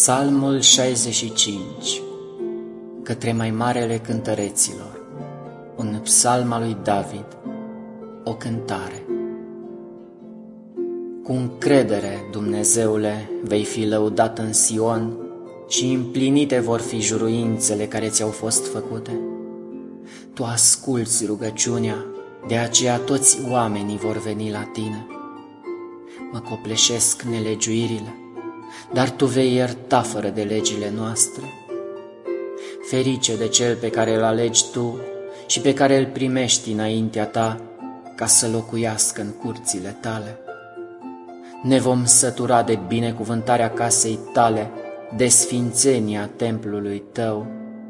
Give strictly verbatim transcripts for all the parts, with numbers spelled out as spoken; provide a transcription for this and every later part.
Psalmul șaizeci și cinci. Către mai marele cântăreților. Un psalm al lui David. O cântare. Cu încredere, Dumnezeule, vei fi lăudat în Sion și împlinite vor fi juruințele care ți-au fost făcute. Tu asculți rugăciunea, de aceea toți oamenii vor veni la tine. Mă copleșesc nelegiuirile, dar tu vei ierta fără de legile noastre. Ferice de cel pe care îl alegi tu și pe care îl primești înaintea ta, ca să locuiască în curțile tale. Ne vom sătura de binecuvântarea casei tale, de sfințenia templului tău.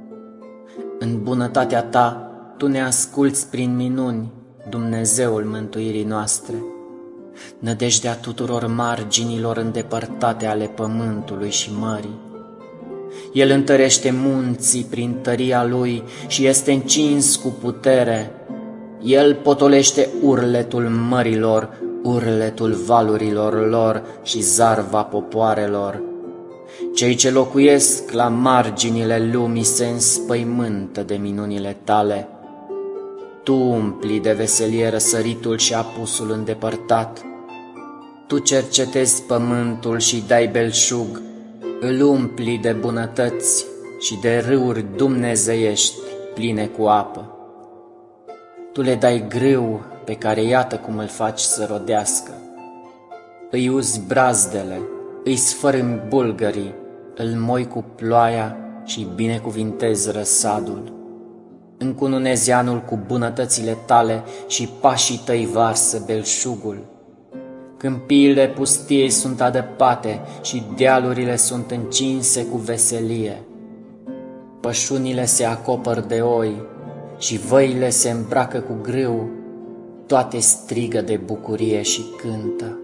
În bunătatea ta, tu ne asculți prin minuni, Dumnezeul mântuirii noastre. Nădejdea tuturor marginilor îndepărtate ale pământului și mării. El întărește munții prin tăria lui și este încins cu putere. El potolește urletul mărilor, urletul valurilor lor și zarva popoarelor. Cei ce locuiesc la marginile lumii se înspăimântă de minunile tale. Tu umpli de veselie răsăritul și apusul îndepărtat. Tu cercetezi pământul și dai belșug, îl umpli de bunătăți și de râuri dumnezeiești pline cu apă. Tu le dai grâu pe care iată cum îl faci să rodească. Îi uzi brazdele, îi sfărâmi bulgării, îl moi cu ploaia și binecuvintezi răsadul. Încununezi anul cu bunătățile tale și pașii tăi varsă belșugul. Câmpiile pustiei sunt adăpate și dealurile sunt încinse cu veselie. Pășunile se acopăr de oi și văile se îmbracă cu grâu, toate strigă de bucurie și cântă.